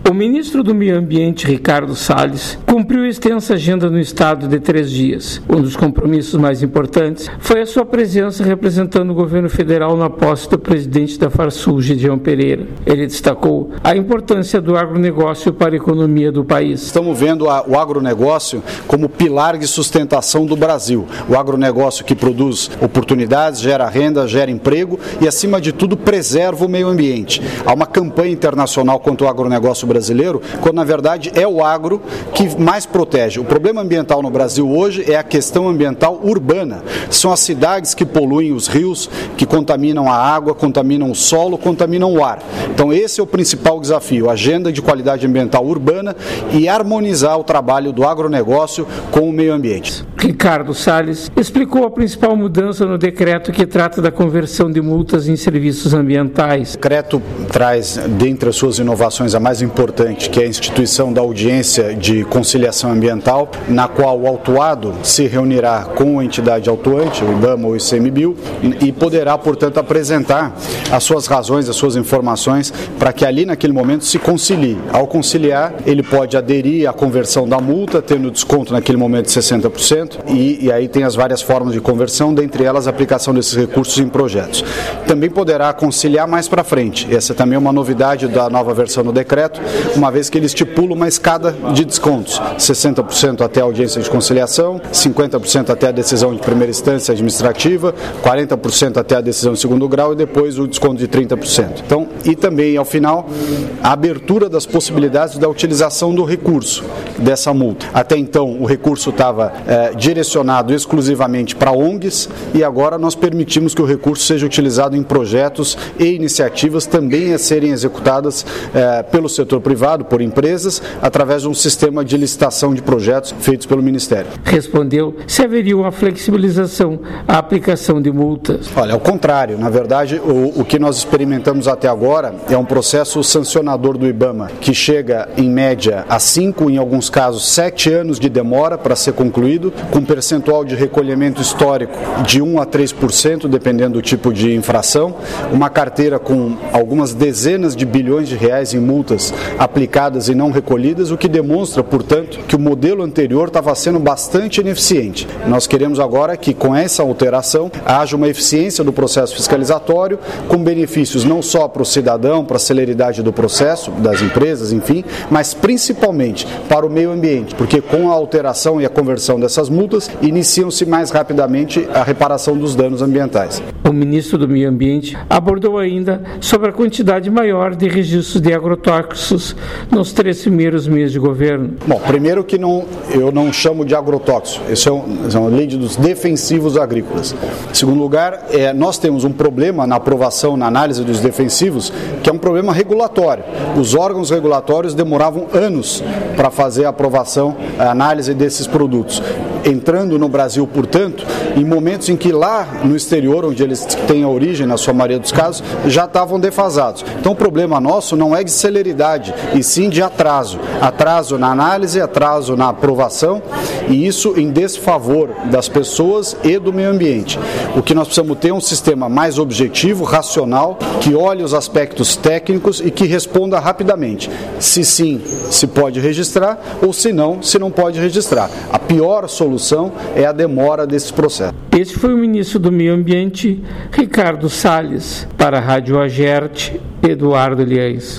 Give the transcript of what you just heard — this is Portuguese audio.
O ministro do Meio Ambiente, Ricardo Salles, cumpriu extensa agenda no estado de 3 dias. Um dos compromissos mais importantes foi a sua presença representando o governo federal na posse do presidente da Farsul, Gideon Pereira. Ele destacou a importância do agronegócio para a economia do país. Estamos vendo o agronegócio como pilar de sustentação do Brasil. O agronegócio que produz oportunidades, gera renda, gera emprego e, acima de tudo, preserva o meio ambiente. Há uma campanha internacional contra o agronegócio brasileiro, quando na verdade é o agro que mais protege. O problema ambiental no Brasil hoje é a questão ambiental urbana. São as cidades que poluem os rios, que contaminam a água, contaminam o solo, contaminam o ar. Então esse é o principal desafio, a agenda de qualidade ambiental urbana e harmonizar o trabalho do agronegócio com o meio ambiente. Ricardo Salles explicou a principal mudança no decreto que trata da conversão de multas em serviços ambientais. O decreto traz, dentre as suas inovações, a mais importante, que é a instituição da audiência de conciliação ambiental, na qual o autuado se reunirá com a entidade autuante, o IBAMA ou o ICMBio, e poderá, portanto, apresentar as suas razões, as suas informações, para que ali, naquele momento, se concilie. Ao conciliar, ele pode aderir à conversão da multa, tendo desconto naquele momento de 60%, e aí tem as várias formas de conversão, dentre elas a aplicação desses recursos em projetos. Também poderá conciliar mais para frente. Essa também é uma novidade da nova versão do decreto, uma vez que ele estipula uma escada de descontos, 60% até a audiência de conciliação, 50% até a decisão de primeira instância administrativa, 40% até a decisão de segundo grau e depois o desconto de 30%. Então, e também, ao final, a abertura das possibilidades da utilização do recurso dessa multa. Até então, o recurso estava direcionado exclusivamente para ONGs e agora nós permitimos que o recurso seja utilizado em projetos e iniciativas também a serem executadas pelo setor privado, por empresas, através de um sistema de licitação de projetos feitos pelo Ministério. Respondeu se haveria uma flexibilização à aplicação de multas. Olha, ao contrário, na verdade, o que nós experimentamos até agora é um processo sancionador do IBAMA, que chega em média a 5, em alguns casos 7 anos de demora para ser concluído, com percentual de recolhimento histórico de 1 a 3%, dependendo do tipo de infração, uma carteira com algumas dezenas de bilhões de reais em multas aplicadas e não recolhidas, o que demonstra, portanto, que o modelo anterior estava sendo bastante ineficiente. Nós queremos agora que, com essa alteração, haja uma eficiência do processo fiscalizatório, com benefícios não só para o cidadão, para a celeridade do processo, das empresas, enfim, mas principalmente para o meio ambiente, porque com a alteração e a conversão dessas multas, iniciam-se mais rapidamente a reparação dos danos ambientais. O ministro do Meio Ambiente abordou ainda sobre a quantidade maior de registros de agrotóxicos nos 3 primeiros meses de governo. Bom, primeiro que eu não chamo de agrotóxico, isso é uma lei dos defensivos agrícolas. Em segundo lugar, nós temos um problema na aprovação, na análise dos defensivos, que é um problema regulatório. Os órgãos regulatórios demoravam anos para fazer a aprovação, a análise desses produtos. Entrando no Brasil, portanto, em momentos em que lá no exterior, onde eles têm a origem, na sua maioria dos casos, já estavam defasados. Então o problema nosso não é de celeridade, e sim de atraso. Atraso na análise, atraso na aprovação, e isso em desfavor das pessoas e do meio ambiente. O que nós precisamos ter é um sistema mais objetivo, racional, que olhe os aspectos técnicos e que responda rapidamente. Se sim, se pode registrar, ou se não pode registrar. A pior solução é a demora desses processos. Esse foi o ministro do Meio Ambiente, Ricardo Salles, para a Rádio Agerte, Eduardo Liães.